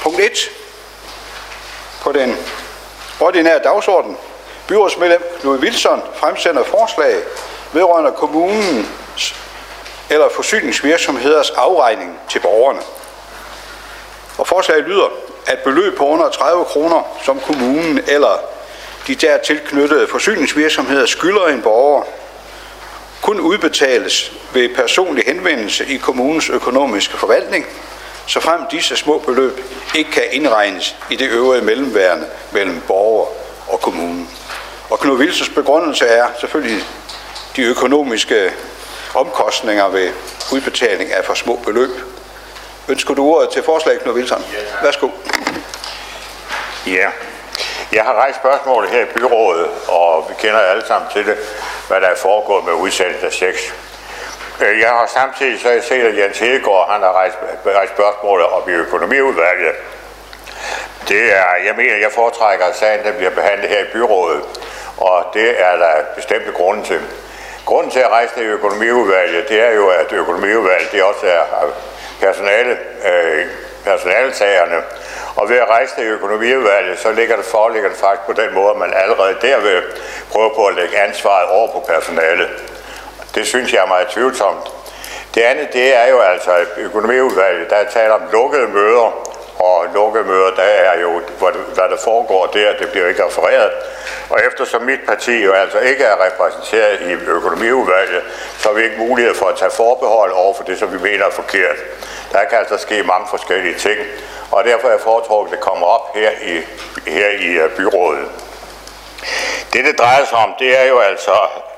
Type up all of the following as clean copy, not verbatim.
Punkt 1 på den ordinære dagsorden. Byrådsmedlem Knud Wilson fremsender forslag vedrørende kommunens eller forsyningsvirksomheders afregning til borgerne. Og forslaget lyder, at beløb på under 30 kroner, som kommunen eller de der tilknyttede forsyningsvirksomheder skylder en borger, kun udbetales ved personlig henvendelse i kommunens økonomiske forvaltning, såfremt disse små beløb ikke kan indregnes i det øvrige mellemværende mellem borger og kommunen. Og Knud Wilsons begrundelse er selvfølgelig de økonomiske omkostninger ved udbetaling af for små beløb. Ønsker du ordet til forslaget, Knud Wilson? Værsgo. Ja, jeg har rejst spørgsmålet her i byrådet, og vi kender alle sammen til det, hvad der er foregået med udsendelse af checks. Jeg har samtidig så set, at Jens Hedegaard, han har rejst spørgsmålet op i økonomiudvalget. Jeg foretrækker, at sagen der bliver behandlet her i byrådet, og det er der bestemte grunde til. Grunden til at rejse det i økonomiudvalget, det er jo, at økonomiudvalget det også er personalesagerne. Og ved at rejse det i økonomiudvalget, så foreligger det faktisk på den måde, at man allerede der vil prøve på at lægge ansvaret over på personalet. Det synes jeg er meget tvivlsomt. Det andet, det er jo altså økonomiudvalget, der er talt om lukkede møder, og lukkede møder, der er jo, hvad der foregår der, det bliver ikke refereret. Og eftersom mit parti jo altså ikke er repræsenteret i økonomiudvalget, så har vi ikke mulighed for at tage forbehold over for det, som vi mener er forkert. Der kan altså ske mange forskellige ting, og derfor er jeg foretrukket, at det kommer op her i byrådet. Det drejer sig om, det er jo altså,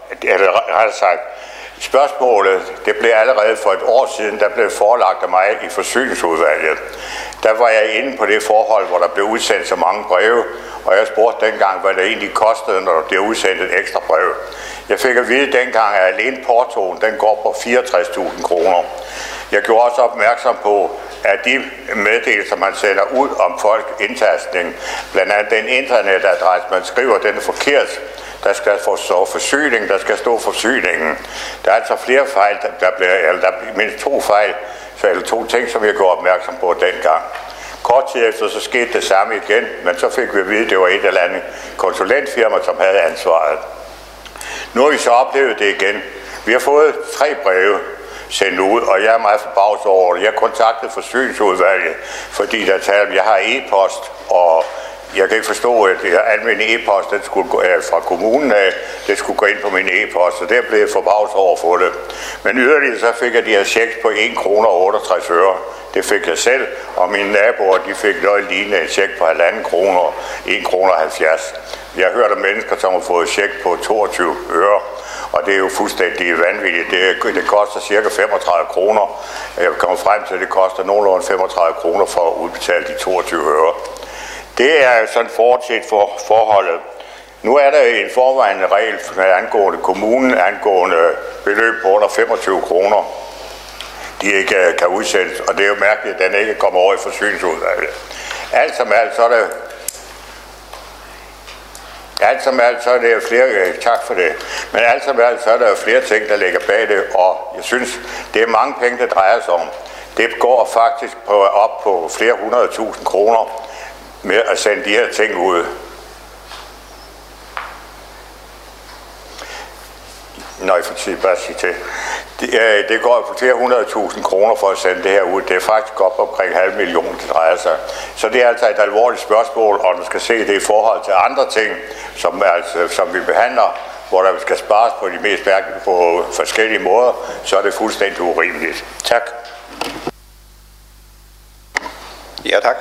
spørgsmålet, det blev allerede for et år siden, der blev forelagt af mig i forsyningsudvalget. Der var jeg inde på det forhold, hvor der blev udsendt så mange breve, og jeg spurgte dengang, hvad det egentlig kostede, når der blev udsendt et ekstra brev. Jeg fik at vide dengang, at alene portoen, den går på 64.000 kroner. Jeg gjorde også opmærksom på, at de meddelelser, man sender ud om folk indtastning, blandt andet den internetadresse, man skriver, den er forkert. Der skal stå forsyning, der skal stå forsyningen. Der er altså flere fejl, der er mindst 2 fejl, eller 2 ting, som jeg gjorde opmærksom på dengang. Kort tid efter, så skete det samme igen, men så fik vi at vide, at det var et eller andet konsulentfirma, som havde ansvaret. Nu har vi så oplevet det igen. Vi har fået 3 breve sendt ud, og jeg er meget forbavset over det. Jeg kontaktede forsyningsudvalget, fordi der talte om, jeg har e-post, og jeg kan ikke forstå, at almindelig e-post, den skulle gå fra kommunen af, det skulle gå ind på min e-post, så der blev jeg forbavset over for det. Men yderligere så fik jeg de her checks på 1,68 kroner. Det fik jeg selv, og mine naboer, de fik noget lignende en check på 1,5 kroner, 1,70 kroner. Jeg har hørt om mennesker, som har fået check på 22 øre, og det er jo fuldstændig vanvittigt. Det koster cirka 35 kroner. Jeg kommer frem til, at det koster nogenlunde 35 kroner for at udbetale de 22 øre. Det er sådan forudset for forholdet. Nu er der en forvejende regel angående kommunen, angående beløb på under 25 kroner, de ikke kan udsættes, og det er jo mærkeligt, at den ikke kommer over i forsyningsudvalget. Alt som alt, så er det flere, tak for det, men alt som alt, så er der jo flere ting, der ligger bag det, og jeg synes, det er mange penge, der drejer sig om. Det går faktisk op på flere 100.000 kroner med at sende de her ting ud. Jeg får bare sige til. Det går på flere 100.000 kroner for at sende det her ud. Det er faktisk op omkring 500.000, det drejer sig. Så det er altså et alvorligt spørgsmål, og man skal se det i forhold til andre ting, som vi behandler, hvor der skal spares på de mest mærkelige på forskellige måder, så er det fuldstændig urimeligt. Tak. Ja, tak.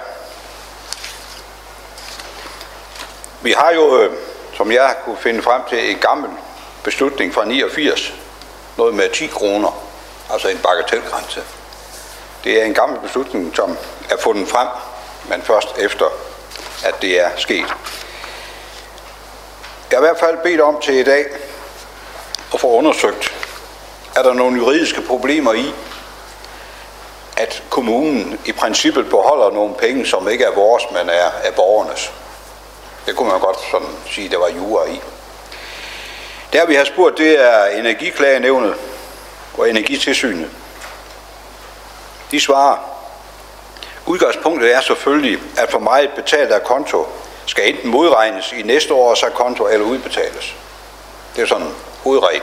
Vi har jo, som jeg kunne finde frem til, en gammel beslutning fra 89, noget med 10 kroner, altså en bagatelgrænse. Det er en gammel beslutning, som er fundet frem, men først efter, at det er sket. Jeg har i hvert fald bedt om til i dag at få undersøgt, er der nogle juridiske problemer i, at kommunen i princippet beholder nogle penge, som ikke er vores, men er borgernes. Det kunne man godt sådan sige, der var jura i. Der vi har spurgt, det er Energiklagenævnet og Energitilsynet. De svarer, Udgangspunktet er selvfølgelig, at for meget betalt af konto skal enten modregnes i næste års konto eller udbetales. Det er sådan hovedreglen.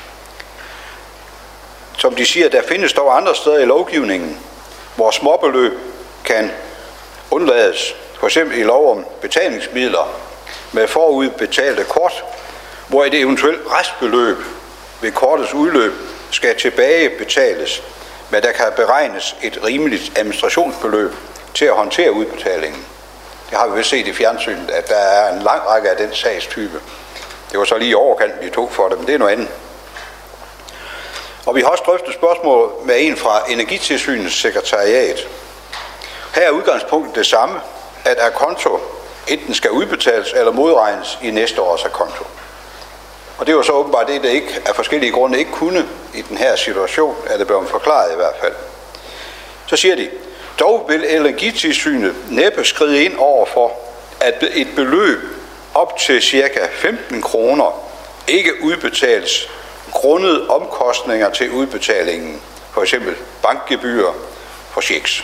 Som de siger, der findes dog andre steder i lovgivningen, hvor småbeløb kan undlades. For eksempel i lov om betalingsmidler med forudbetalte kort, hvor et eventuelt restbeløb ved kortets udløb skal tilbagebetales, men der kan beregnes et rimeligt administrationsbeløb til at håndtere udbetalingen. Det har vi vel set i fjernsynet, at der er en lang række af den sagstype. Det var så lige i overkanten, de tog for det, men det er noget andet. Og vi har også drøftet spørgsmål med en fra Energitilsynets sekretariat. Her er udgangspunktet det samme, at konto enten skal udbetales eller modregnes i næste års konto. Og det var så åbenbart det, der ikke af forskellige grunde ikke kunne i den her situation, er det blevet forklaret i hvert fald. Så siger de, dog vil Energitilsynet næppe skride ind over for, at et beløb op til ca. 15 kroner ikke udbetales grundet omkostninger til udbetalingen, for eksempel bankgebyrer for checks.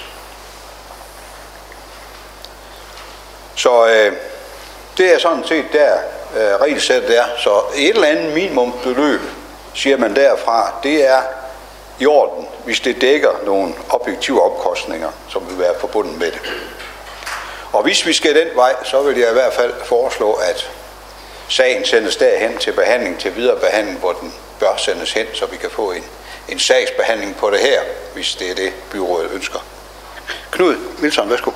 Så det er sådan set der regelsættet er. Så et eller andet minimumsbeløb, siger man derfra, det er i orden, hvis det dækker nogle objektive omkostninger, som vil være forbundet med det. Og hvis vi skal den vej, så vil jeg i hvert fald foreslå, at sagen sendes derhen til behandling, til videre behandling, hvor den bør sendes hen, så vi kan få en sagsbehandling på det her, hvis det er det, byrådet ønsker. Knud Wilson, værsgo.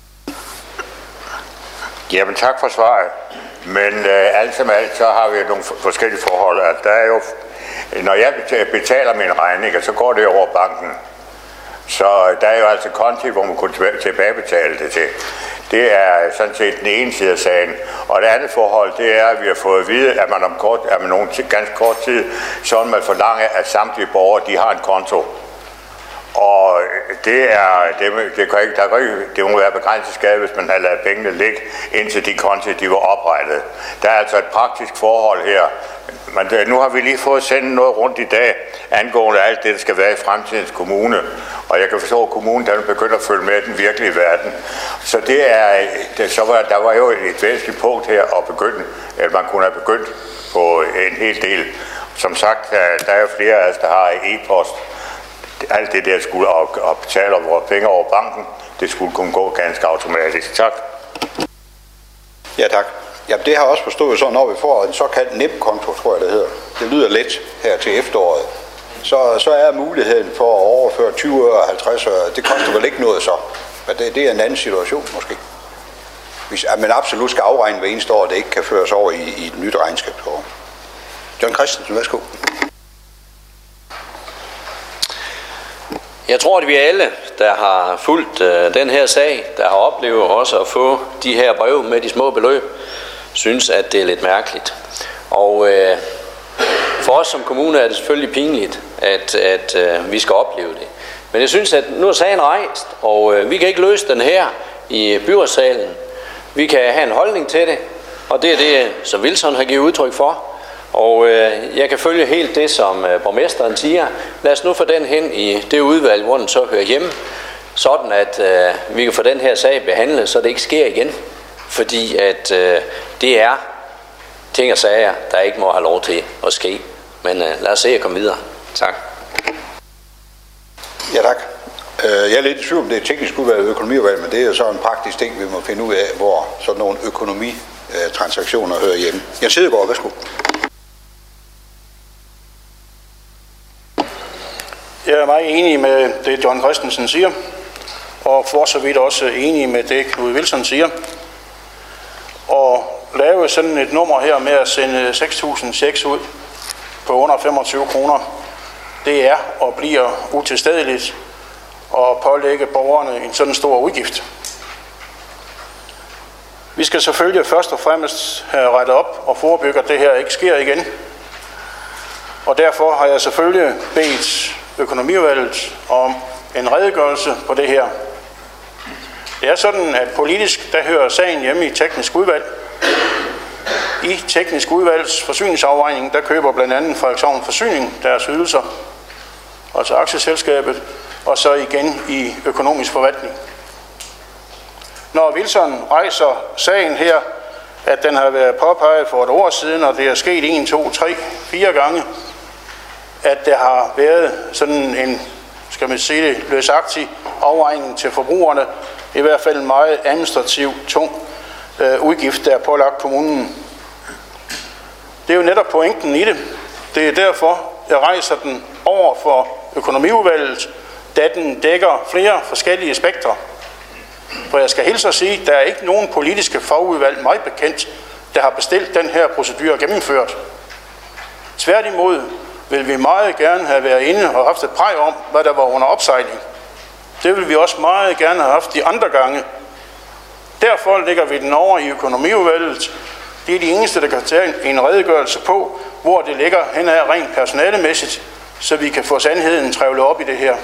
Jamen tak for svaret. Men alt som alt, så har vi nogle forskellige forhold. At der er jo, når jeg betaler mine regninger, så går det over banken. Så der er jo altså konti, hvor man kunne tilbagebetale det til. Det er sådan set den ene side af sagen. Og det andet forhold, det er, at vi har fået at vide, at man om nogen ganske kort tid, så man forlanger, at samtlige borgere, de har en konto. Og det må være begrænset skade, hvis man har ladet pengene ligge, indtil de konti, de var oprettet. Der er altså et praktisk forhold her. Men nu har vi lige fået sendt noget rundt i dag, angående alt det, der skal være i fremtidens kommune. Og jeg kan forstå, at kommunen der begynder at følge med i den virkelige verden. Så der var jo et væsentligt punkt her at begynde, at man kunne have begyndt på en hel del. Som sagt, der er jo flere af os, der har e-post. Alt det der skulle og betale vores penge over banken, det skulle kunne gå ganske automatisk. Tak. Ja, tak. Jamen, det har jeg også forstået sådan, når vi får en såkaldt nemkonto, tror jeg det hedder. Det lyder let her til efteråret. Så er muligheden for at overføre 20 øre og 50 øre, det koster vel ikke noget så. Men det er en anden situation måske. Hvis man absolut skal afregne hver eneste år, det ikke kan føres over i et nyt regnskabsår. John Christensen, værsgo. Jeg tror, at vi alle, der har fulgt den her sag, der har oplevet også at få de her breve med de små beløb, synes, at det er lidt mærkeligt. Og for os som kommune er det selvfølgelig pinligt, at vi skal opleve det. Men jeg synes, at nu er sagen rejst, og vi kan ikke løse den her i byrådssalen. Vi kan have en holdning til det, og det er det, som Wilson har givet udtryk for. Og jeg kan følge helt det, som borgmesteren siger. Lad os nu få den hen i det udvalg, hvor den så hører hjemme, sådan at vi kan få den her sag behandlet, så det ikke sker igen. Fordi at det er ting og sager, der ikke må have lov til at ske. Men lad os se at komme videre. Tak. Ja, tak. Jeg er lidt i tvivl om det er teknisk udvalg og økonomiudvalg, men det er jo så en praktisk ting, vi må finde ud af, hvor sådan nogle økonomitransaktioner hører hjemme. Jens Hedegaard, værsgo. Jeg er meget enig med det, John Christensen siger, og for så vidt også enig med det, Knud Wilson siger. Og lave sådan et nummer her med at sende 6.000 checks ud på under 25 kroner, det er og bliver utilstedeligt at pålægge borgerne en sådan stor udgift. Vi skal selvfølgelig først og fremmest have rettet op og forebygge, at det her ikke sker igen. Og derfor har jeg selvfølgelig bedt økonomiudvalget om en redegørelse på det her. Det er sådan, at politisk, der hører sagen hjemme i teknisk udvalg. I teknisk udvalgs forsyningsafvejning, der køber blandt andet Frederikshavn Forsyning deres ydelser, altså aktieselskabet, og så igen i økonomisk forvaltning. Når Wilson rejser sagen her, at den har været påpeget for et år siden, og det er sket 1, 2, 3, 4 gange, at der har været sådan en, skal man sige det, løsagtig afregning til forbrugerne, i hvert fald en meget administrativt tung udgift, der er pålagt kommunen. Det er jo netop pointen i det. Det er derfor, jeg rejser den over for økonomiudvalget, da den dækker flere forskellige spektrer. For jeg skal hilse at sige, at der er ikke nogen politiske fagudvalg, meget bekendt, der har bestilt den her procedure gennemført. Tværtimod vil vi meget gerne have været inde og haft et præg om, hvad der var under opsejling. Det vil vi også meget gerne have haft de andre gange. Derfor lægger vi den over i økonomiudvalget. Det er de eneste, der kan tage en redegørelse på, hvor det ligger henad rent personalemæssigt, så vi kan få sandheden trævlet op i det her.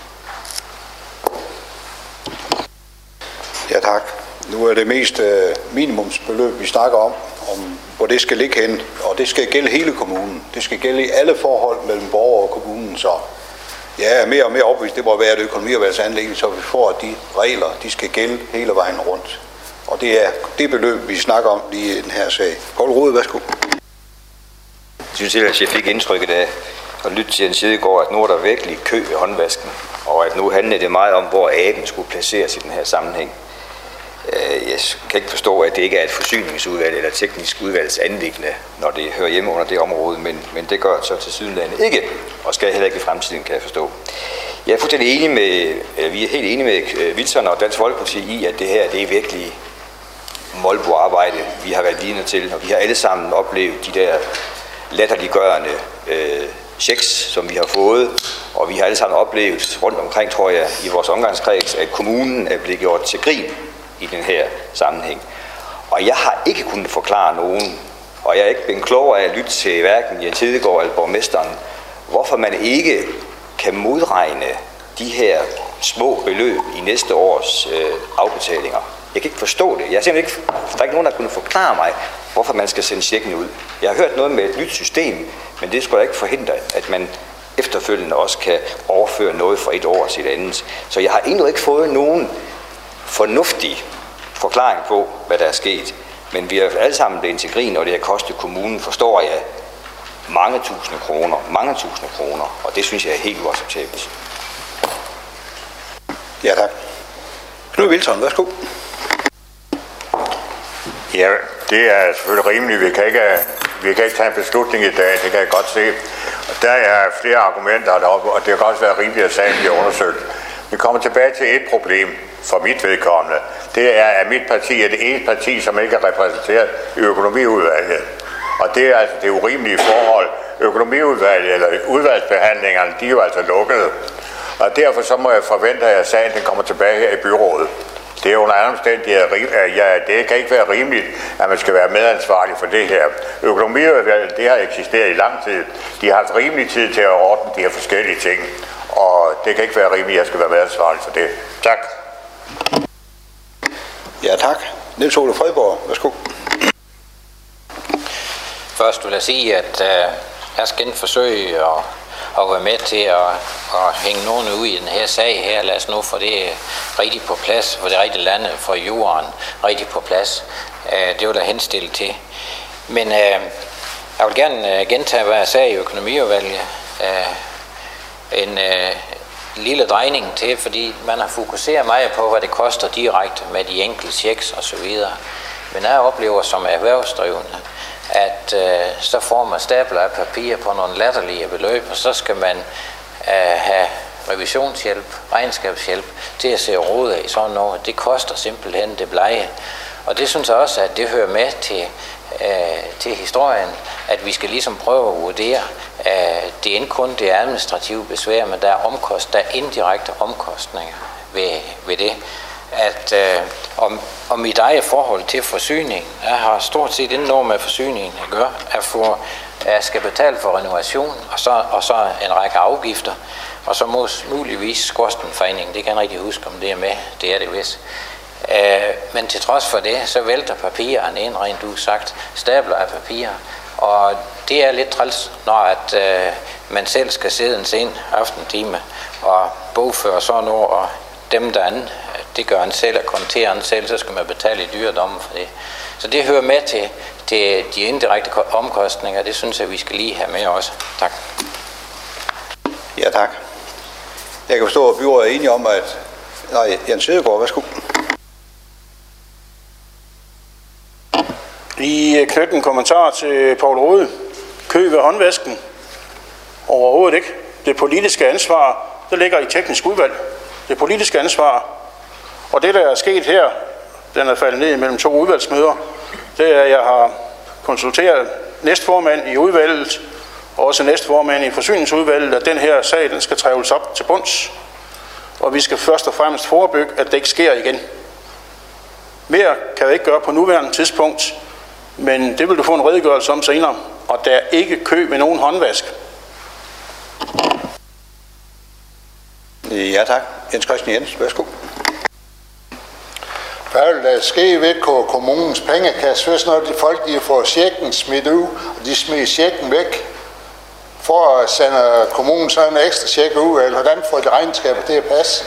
Ja, tak. Nu er det mest minimumsbeløb, vi snakker om hvor det skal ligge hen, og det skal gælde hele kommunen. Det skal gælde i alle forhold mellem borgere og kommunen, så jeg er mere og mere overbevist, det må være et økonomiudvalgsanliggende, så vi får, at de regler, de skal gælde hele vejen rundt. Og det er det beløb, vi snakker om lige i den her sag. Poul Rode, værsgo. Jeg synes ellers, jeg fik indtrykket af at lytte til Jens Hedegaard, at nu er der virkelig kø ved håndvasken, og at nu handler det meget om, hvor aben skulle placeres i den her sammenhæng. Jeg kan ikke forstå, at det ikke er et forsyningsudvalg eller teknisk udvalgs anliggende, når det hører hjemme under det område, men det gør så til sydenlandet ikke, og skal heller ikke i fremtiden, kan jeg forstå. Jeg er fuldstændig enig vi er helt enige med Wilson og Dansk Folkeparti i, at det her det er virkelig molboarbejde, vi har været vidne til, og vi har alle sammen oplevet de der latterliggørende checks, som vi har fået, og vi har alle sammen oplevet rundt omkring, tror jeg, i vores omgangskreds, at kommunen er blevet gjort til grin i den her sammenhæng. Og jeg har ikke kunnet forklare nogen, og jeg er ikke blevet klogere af at lytte til hverken Jens Hedegaard eller borgmesteren, hvorfor man ikke kan modregne de her små beløb i næste års afbetalinger. Jeg kan ikke forstå det. Der er ikke nogen, der kunne forklare mig, hvorfor man skal sende checken ud. Jeg har hørt noget med et nyt system, men det skulle da ikke forhindre, at man efterfølgende også kan overføre noget fra et år til et andet. Så jeg har endnu ikke fået nogen fornuftig forklaring på, hvad der er sket. Men vi er alle sammen blevet til grin, og det har kostet kommunen, forstår jeg, mange tusinde kroner, og det synes jeg er helt uacceptabelt. Ja, tak. Knud Wilson, værsgo. Ja, det er selvfølgelig rimeligt. Vi kan ikke tage en beslutning i dag, det kan jeg godt se. Og der er flere argumenter deroppe, og det kan også være rimeligt, at sagen bliver undersøgt. Vi kommer tilbage til et problem for mit vedkommende. Det er, at mit parti er det eneste parti, som ikke er repræsenteret i økonomiudvalget. Og det er altså det urimelige forhold. Økonomiudvalget eller udvalgsbehandlingerne, de er jo altså lukkede. Og derfor så må jeg forvente, at sagen den kommer tilbage her i byrådet. Det er under andre omstændigheder, det kan ikke være rimeligt, at man skal være medansvarlig for det her. Økonomiudvalget, det har eksisteret i lang tid. De har haft rimelig tid til at ordne de her forskellige ting. Og det kan ikke være rimeligt, at jeg skal være medansvarlig for det. Tak. Ja, tak. Niels Ole Fredborg, værsgo. Først vil jeg sige, at jeg skal forsøge at være med til at hænge nogen ud i den her sag her. Lad os nu få det rigtig på plads, for det rigtige landet, for jorden rigtig på plads. Det vil jeg henstille til. Men jeg vil gerne gentage, hvad jeg sagde i økonomiudvalget. En lille drejning til, fordi man har fokuseret meget på, hvad det koster direkte med de enkelte checks og så videre. Men jeg oplever som erhvervsdrivende, at så får man stabler af papir på nogle latterlige beløb, og så skal man have revisionshjælp, regnskabshjælp til at se råd af sådan noget. Det koster simpelthen det blege. Og det synes jeg også, at det hører med til historien, at vi skal ligesom prøve at vurdere, det er ikke kun det administrative besvær, men der er indirekte omkostninger ved det. At om mit eget forhold til forsyning, jeg har stort set ikke noget med forsyningen at gøre, at skal betale for renovation, og så en række afgifter, og så muligvis skorstenfejning, det kan jeg rigtig huske, om det er med, det er det vist. Men til trods for det, så vælter papirerne ind, rent udsagt, stabler af papir, og det er lidt træls, når man selv skal sidde en sen aftentime og bogføre sådan noget, og dem der det gør han selv, og konterer han selv, så skal man betale i dyredomme for det. Så det hører med til de indirekte omkostninger, det synes jeg, vi skal lige have med også. Tak. Ja, tak. Jeg kan forstå, at byrådet er enige om, at... Nej, Jens Hedegaard, værsgo. Lige knytte en kommentar til Poul Rode. Kø ved håndvasken. Overhovedet ikke. Det politiske ansvar, det ligger i teknisk udvalg. Det politiske ansvar. Og det, der er sket her, den er faldet ned mellem 2 udvalgsmøder, det er, at jeg har konsulteret næstformand i udvalget, og også næstformand i forsyningsudvalget, at den her sag, den skal trævles op til bunds. Og vi skal først og fremmest forebygge, at det ikke sker igen. Mere kan jeg ikke gøre på nuværende tidspunkt, men det vil du få en redegørelse om senere. Og der er ikke kø ved nogen håndvask. Ja, tak. Jens Christian Jensen, værsgo. Hvad vil der ske ved kommunens pengekasse, hvis når de folk de får checken smidt ud, og de smider checken væk, for at sende kommunen så en ekstra check ud, eller hvordan får de regnskabet til at passe?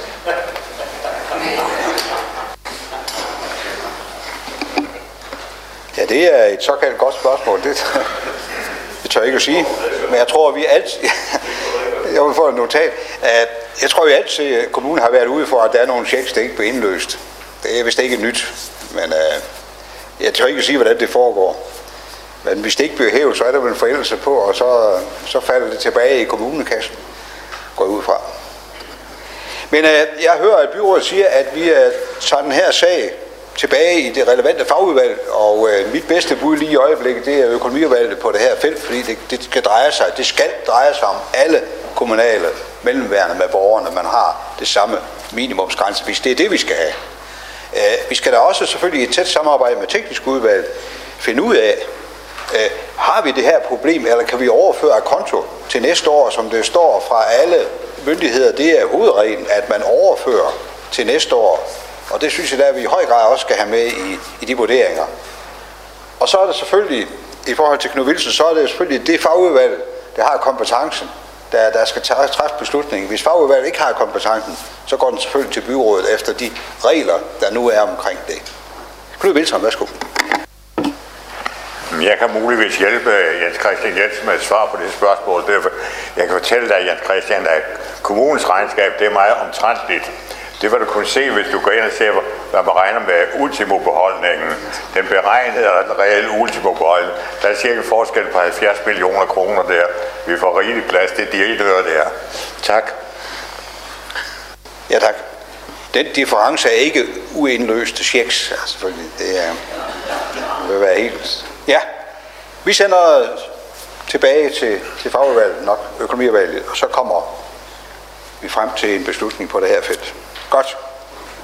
Ja, det er et såkaldt godt spørgsmål. Det tør jeg ikke at sige. Men jeg tror, vi altid... Jeg vil få et notat, at jeg tror, vi altid, at kommunen har været ude for, at der er nogle checks, der ikke bliver indløst. Det er vist ikke nyt, men jeg tør ikke at sige, hvordan det foregår. Men hvis det ikke bliver hævet, så er der vel en forældelse på, og så falder det tilbage i kommunekassen, går jeg ud fra. Men jeg hører, at byrådet siger, at vi tager den her sag tilbage i det relevante fagudvalg, og mit bedste bud lige i øjeblikket, det er økonomiudvalget på det her felt, fordi det skal dreje sig om alle kommunale mellemværende med borgerne, man har det samme minimumsgrænse, hvis det er det, vi skal have. Vi skal da også selvfølgelig i et tæt samarbejde med teknisk udvalg finde ud af, har vi det her problem, eller kan vi overføre af konto til næste år, som det står fra alle myndigheder. Det er hovedreglen, at man overfører til næste år, og det synes jeg, at vi i høj grad også skal have med i de vurderinger. Og så er det selvfølgelig, i forhold til Knud Wilson, så er det selvfølgelig det fagudvalg, der har kompetencen, der skal træffe beslutningen. Hvis fagudvalget ikke har kompetencen, så går den selvfølgelig til byrådet efter de regler, der nu er omkring det. Knud Wilson, værsgo. Jeg kan muligvis hjælpe Jens Christian Jensen med et svar på det spørgsmål. Jeg kan fortælle dig, Jens Christian, at kommunens regnskab, det er meget omtrentligt. Det vil du kunne se, hvis du går ind og ser, hvad man regner med ultimobeholdningen. Den beregnede reelle ultimobeholdning, der er cirka forskel på 70 millioner kroner der. Vi får rigtigt plads, det er de ikke hører der. Tak. Ja, tak. Den difference er ikke uindløste checks, selvfølgelig. Det vil være helt... Ja, vi sender tilbage til fagudvalget, nok økonomiudvalget, og så kommer vi frem til en beslutning på det her felt. Godt.